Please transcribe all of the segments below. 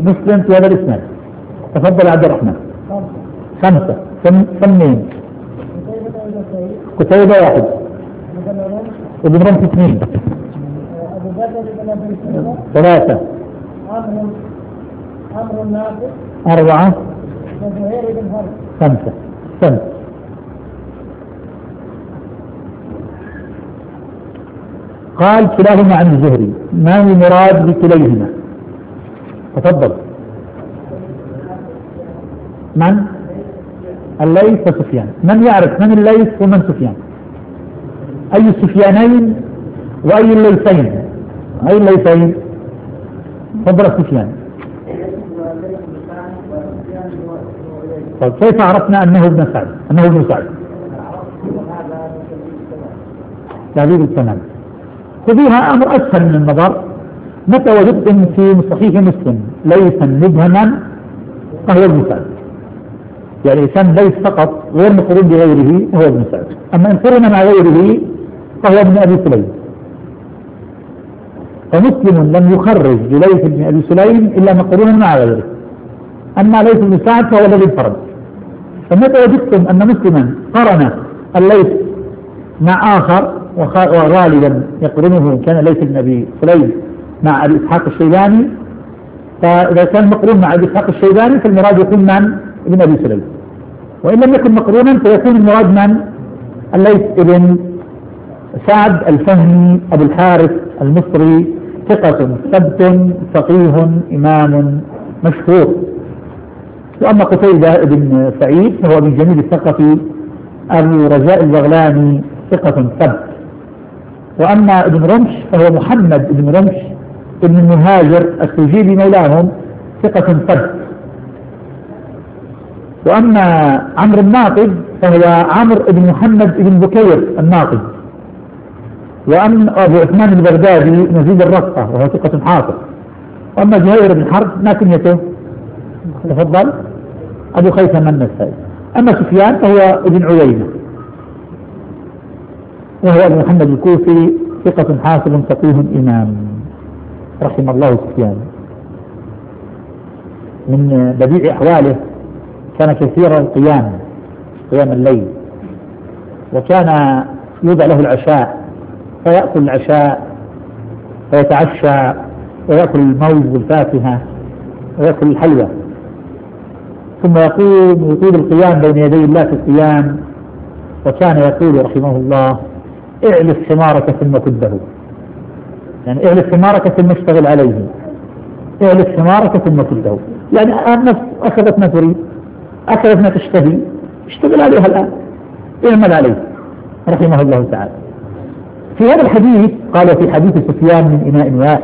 مسلم في هذا الاسناد؟ تفضل عبد الرحمن. 5. سمين. قتيبة 1، ابن رمح 2، أبو بكر بن أبي شيبة 3، عمرو الناقد 4، وزهير بن حرب 5. سم. قال كلاهما عن الزهري، ما هو المراد بكليهما؟ تفضل. من؟ الليث وسفيان. من يعرف من الليث ومن سفيان؟ أي السفيانين وأي الليثين؟ أي الليثين؟ تفضل سفيان. طيب كيف عرفنا أنه ابن سعد؟ أنه ابن سعد؟ تعبير السند. خذوها أمر أسهل من النظر. متى وجدتم في صحيح مسلم ليثا مبهما فهو ابن سعد، يعني كان ليس فقط غير مقرون بغيره هو ابن سعد، أما إن قرن مع غيره فهو ابن أبي سليم. فمسلم لم يخرج لليث بن أبي سليم إلا مقرونا مع غيره، أما ليث بن سعد فهو الذي انفرد. فمتى وجدتم أن مسلما قرن الليث مع آخر وغالبا يقرنه كان ليث بن أبي سليم مع أبي إسحاق الشيباني، فإذا كان مقرون مع أبي إسحاق الشيباني فالمراد يكون من؟ ابن أبي سليم. وإن لم يكن مقرونا فيكون المراد من؟ الليث بن سعد الفهمي أبو الحارث المصري، ثقة ثبت فقيه إمام مشهور. وأما قتيبة بن سعيد فهو بن جميل الثقفي أبو رجاء البغلاني ثقة ثبت. وأما ابن رمش فهو محمد بن رمش ابن المهاجر السجيبي مولاهم ثقة ثبت. وأما عمرو الناقد فهو عمرو بن محمد بن بكير الناقد. وأما أبو عثمان البغدادي نزيد الرقة وهو ثقة حافظ. وأما زهير بن حرب ما كنيته؟ تفضل. أبو خيثم النسائي. أما سفيان فهو ابن عيينة وهو ابن محمد الكوفي ثقة حافظ فقيه إمام رحم الله سفيان. من بديع أحواله كان كثير القيام، قيام الليل، وكان يوضع له العشاء فيأكل العشاء ويتعشى ويأكل الموز والفاكهة ويأكل الحلوى، ثم يقوم ويطيل القيام بين يدي الله في القيام. وكان يقول رحمه الله: اعلف حمارك ثم كده، يعني اعلف حمارك ثم اشتغل عليه، اعلف حمارك ثم كده، يعني النفس أخذت ما تريد، أخذت ما تشتهي، اشتغل عليها الآن، اعمل عليه رحمه الله تعالى. في هذا الحديث قال في حديث سفيان من إناء واحد،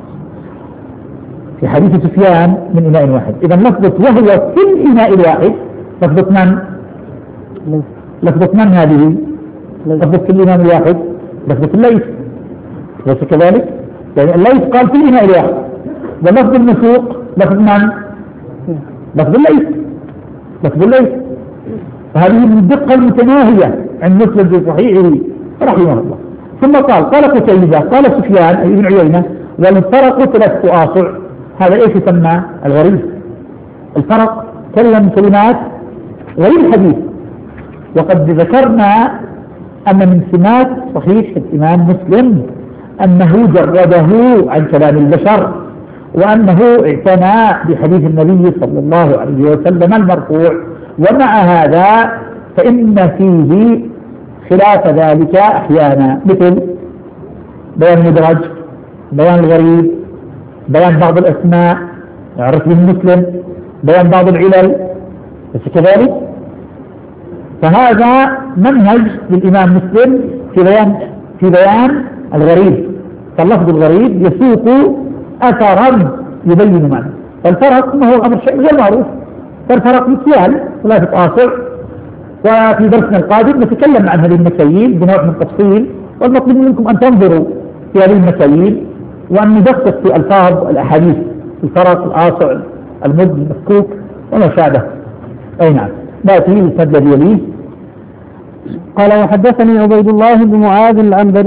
في حديث سفيان من إناء واحد. إذا لفظة وهو في الإناء الواحد لفظة من؟ لفظة من هذه؟ لفظة في الإناء الواحد لفظة الليث، ليس كذلك؟ يعني الليث قال في الإناء الواحد، ولفظ المسوق لفظ من؟ لفظ الليث، لفظ الليث. فهذه من الدقة المتناهية عند مسلم في صحيحه رحمه الله. ثم قال قتيبة قال سفيان أي ابن عيينة: والفرق 3 آصع. هذا ايش يسمى؟ الغريب. الفرق كلمات غريب الحديث. وقد ذكرنا أن من سمات صحيح الإمام مسلم أنه جرده عن كلام البشر، وأنه اعتنى بحديث النبي صلى الله عليه وسلم المرفوع. ومع هذا فإن فيه خلاف ذلك أحيانا، مثل بيان المدرج، بيان الغريب، بيان بعض الأسماء يعرف به المسلم، بيان بعض العلل، بس كذلك. فهذا منهج للإمام مسلم في بيان الغريب. فاللفظ الغريب يسوق أثرا يبين معنى. فالفرق ما هو أمر شيء غير معروف، فالفرق مثال 3 آصع. وفي درسنا القادم نتكلم عن هذه المسائل بنوع من التفصيل، والمطلوب منكم أن تنظروا في هذه المسائل وأن ندقق في ألفاظ الأحاديث، الفرق، الآصع، المد، المفكوك وما شابه. أي نعم. نأتي للسند الذي يليه. قال: وحدثني عبيد الله بن معاذ العنبري